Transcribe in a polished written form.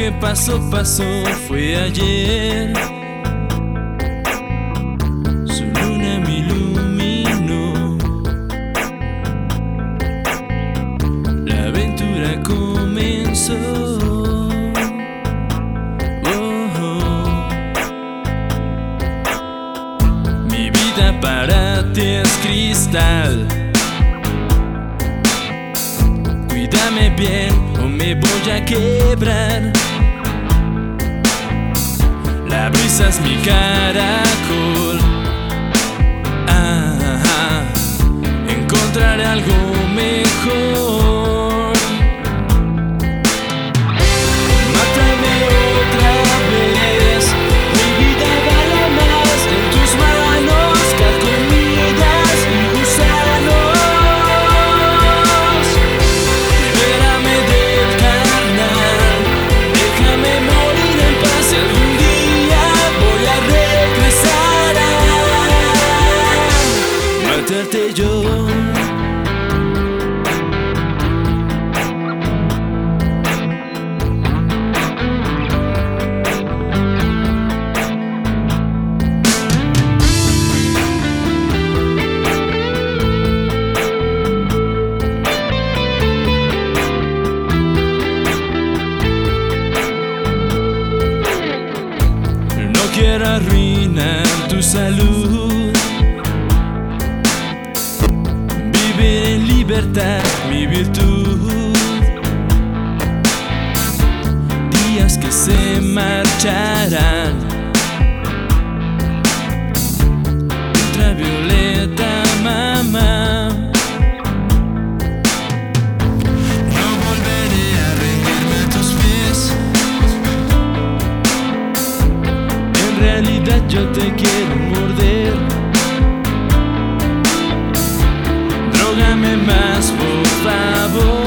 pasó, fue ayer. Su luna me iluminó. La aventura comenzó. Mi vida para ti es cristal. Cuídame bien o me voy a quebrar. La brisa es mi caracol. Encontraré algo mejor. Mátame otra vez. Mi vida vale más en tus manos que comidas y gusanos. Libérame del carnal. Déjame morir en paz. Algún día voy a regresar a matarte yo. Quiero arruinar tu salud. Vivir en libertad, mi virtud. Días que se marcharán. Ultravioleta, mamá. No volveré a rendirme a tus pies. En realidad yo te quiero morder. Drógame más, por favor.